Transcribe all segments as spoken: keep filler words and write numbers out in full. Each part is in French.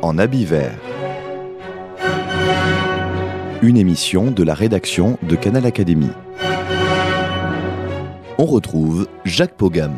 en habit vert. Une émission de la rédaction de Canal Académie. On retrouve Jacques Pogam.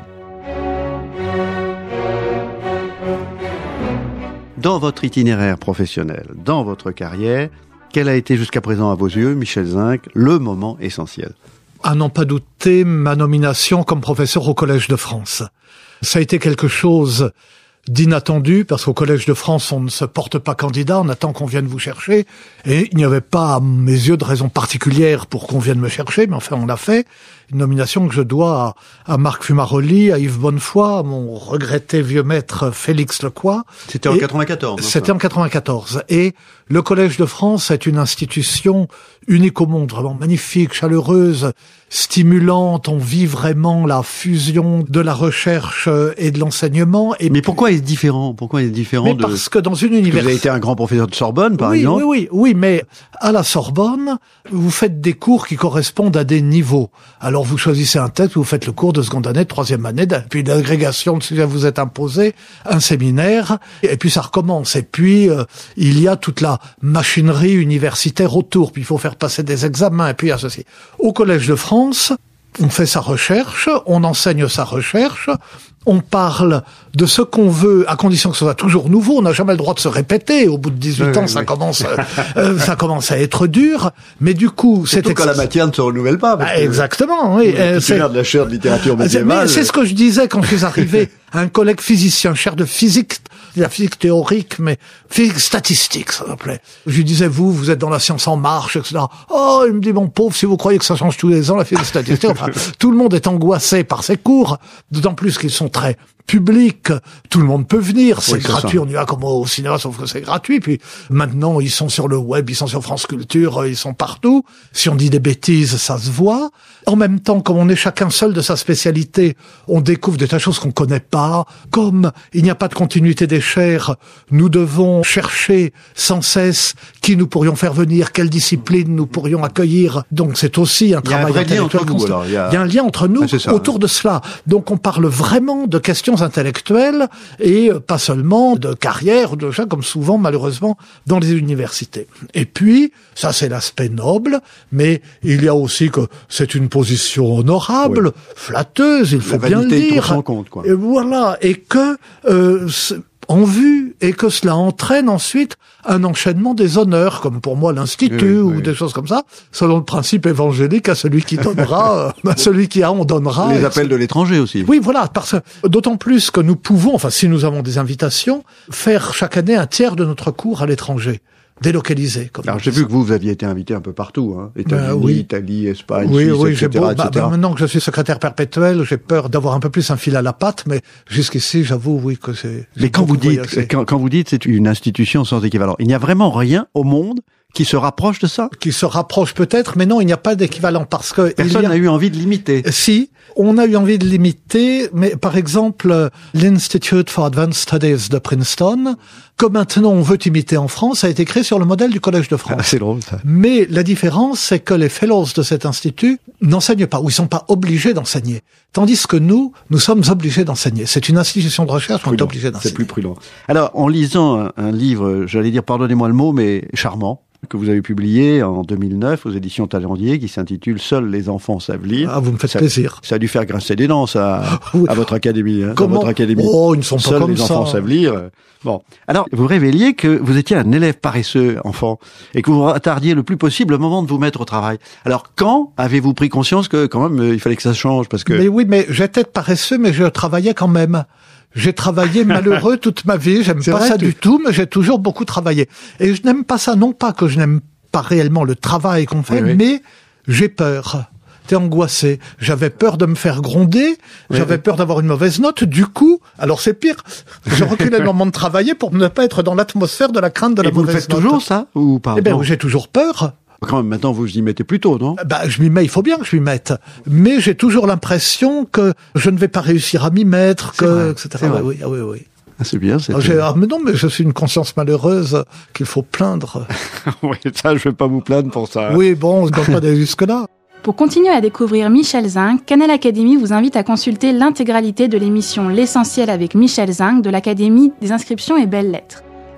Dans votre itinéraire professionnel, dans votre carrière, quel a été jusqu'à présent à vos yeux, Michel Zinc, le moment essentiel ? À n'en pas douter, ma nomination comme professeur au Collège de France. Ça a été quelque chose d'inattendu, parce qu'au Collège de France, on ne se porte pas candidat, on attend qu'on vienne vous chercher, et il n'y avait pas, à mes yeux, de raison particulière pour qu'on vienne me chercher, mais enfin, on l'a fait. Une nomination que je dois à, à Marc Fumaroli, à Yves Bonnefoy, à mon regretté vieux maître Félix Lecroix. C'était en quatre-vingt-quatorze. C'était en quatre-vingt-quatorze. Et le Collège de France est une institution unique au monde, vraiment magnifique, chaleureuse, stimulante. On vit vraiment la fusion de la recherche et de l'enseignement. Et mais pourquoi est-ce différent ? Pourquoi est-ce différent mais de... parce que dans une université... Vous avez été un grand professeur de Sorbonne, par oui, exemple. Oui, oui, oui, mais à la Sorbonne, vous faites des cours qui correspondent à des niveaux. Alors vous choisissez un texte, vous faites le cours de seconde année, de troisième année, puis l'agrégation de ce que vous êtes imposé, un séminaire, et puis ça recommence. Et puis euh, il y a toute la machinerie universitaire autour, puis il faut faire passer des examens, et puis il y a ceci. Au Collège de France, on fait sa recherche, on enseigne sa recherche, on parle de ce qu'on veut, à condition que ce soit toujours nouveau. On n'a jamais le droit de se répéter. Au bout de dix-huit oui, ans, oui, ça oui. commence, euh, ça commence à être dur. Mais du coup, c'est surtout ex... quand la matière ne se renouvelle pas. Bah, exactement, oui. Euh, c'est de la chaire de littérature médiévale. C'est ce que je disais quand je suis arrivé. Un collègue physicien, chaire de physique, la physique théorique, mais physique statistique, ça s'appelait. Je lui disais, vous, vous êtes dans la science en marche, et cetera. Oh, il me dit, mon pauvre, si vous croyez que ça change tous les ans, la physique statistique. Enfin, tout le monde est angoissé par ces cours, d'autant plus qu'ils sont très publics. Tout le monde peut venir, c'est oui, gratuit. Ça. On y va comme au cinéma, sauf que c'est gratuit. Puis maintenant, ils sont sur le web, ils sont sur France Culture, ils sont partout. Si on dit des bêtises, ça se voit. En même temps, comme on est chacun seul de sa spécialité, on découvre des tas de choses qu'on connaît pas. Comme il n'y a pas de continuité des chaires, nous devons chercher sans cesse qui nous pourrions faire venir, quelle discipline nous pourrions accueillir. Donc c'est aussi un travail intellectuel constant. Il y a un lien entre nous ah, autour de cela. Donc on parle vraiment de questions intellectuelles et pas seulement de carrière ou de choses comme souvent malheureusement dans les universités. Et puis ça c'est l'aspect noble, mais il y a aussi que c'est une position honorable, oui. flatteuse, il faut La bien le dire. Sans compte, quoi. Et voilà, et que euh, en vue, et que cela entraîne ensuite un enchaînement des honneurs, comme pour moi l'Institut, oui, ou oui. des choses comme ça, selon le principe évangélique, à celui qui donnera, à celui qui a, on donnera. Les appels de l'étranger aussi. Oui, voilà, parce que d'autant plus que nous pouvons, enfin si nous avons des invitations, faire chaque année un tiers de notre cours à l'étranger. Délocalisé. Comme Alors j'ai vu que vous, vous aviez été invité un peu partout, hein. États-Unis, ben, oui. Italie, Espagne, oui, Suisse, oui, et cetera, beau, et cetera. Bah, bah, maintenant que je suis secrétaire perpétuel, j'ai peur d'avoir un peu plus un fil à la patte, mais jusqu'ici, j'avoue, oui, que c'est... Mais quand vous dites, quand, quand vous dites, c'est une institution sans équivalent, il n'y a vraiment rien au monde qui se rapproche de ça? Qui se rapproche peut-être, mais non, il n'y a pas d'équivalent parce que... Personne n'a a... eu envie de l'imiter. Si, on a eu envie de l'imiter, mais par exemple, l'Institute for Advanced Studies de Princeton, que maintenant on veut imiter en France, a été créé sur le modèle du Collège de France. Ah, c'est drôle, ça. Mais la différence, c'est que les fellows de cet institut n'enseignent pas, ou ils sont pas obligés d'enseigner. Tandis que nous, nous sommes obligés d'enseigner. C'est une institution de recherche, on est obligé d'enseigner. C'est plus prudent. Alors, en lisant un, un livre, j'allais dire, pardonnez-moi le mot, mais charmant, que vous avez publié en deux mille neuf aux éditions Talendier, qui s'intitule « Seuls les enfants savent lire ». Ah, vous me faites ça, plaisir. Ça a dû faire grincer des dents, ça, oui. à votre académie. Hein, Comment ? À votre académie. Oh, ils ne sont pas Seuls comme les ça. enfants savent lire. Bon. Alors, vous révéliez que vous étiez un élève paresseux, enfant, et que vous retardiez le plus possible le moment de vous mettre au travail. Alors, quand avez-vous pris conscience que, quand même, il fallait que ça change, parce que... Mais oui, mais j'étais paresseux, mais je travaillais quand même. J'ai travaillé malheureux toute ma vie, j'aime pas ça du tout, mais j'ai toujours beaucoup travaillé. Et je n'aime pas ça, non pas que je n'aime pas réellement le travail qu'on fait, oui, oui. mais j'ai peur. T'es angoissé. J'avais peur de me faire gronder, oui, j'avais oui. peur d'avoir une mauvaise note, du coup, alors c'est pire. Je reculais le moment de travailler pour ne pas être dans l'atmosphère de la crainte de la Et mauvaise note. Vous faites toujours ça, ou pas? Eh ben, j'ai toujours peur. Quand même, maintenant, vous y mettez plus tôt, non? Bah, je m'y mets, il faut bien que je m'y mette. Mais j'ai toujours l'impression que je ne vais pas réussir à m'y mettre, que, vrai, et cetera. Ah, oui, ah, oui, oui. Ah, c'est bien, c'est ah, mais non, mais je suis une conscience malheureuse qu'il faut plaindre. Oui, ça, je vais pas vous plaindre pour ça. Oui, bon, on ne doit pas aller jusque-là. Pour continuer à découvrir Michel Zinc, Canal Académie vous invite à consulter l'intégralité de l'émission L'Essentiel avec Michel Zinc de l'Académie des inscriptions et belles lettres.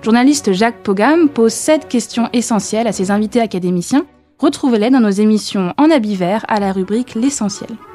Journaliste Jacques Pogam pose sept questions essentielles à ses invités académiciens. Retrouvez-les dans nos émissions en habit vert à la rubrique L'essentiel.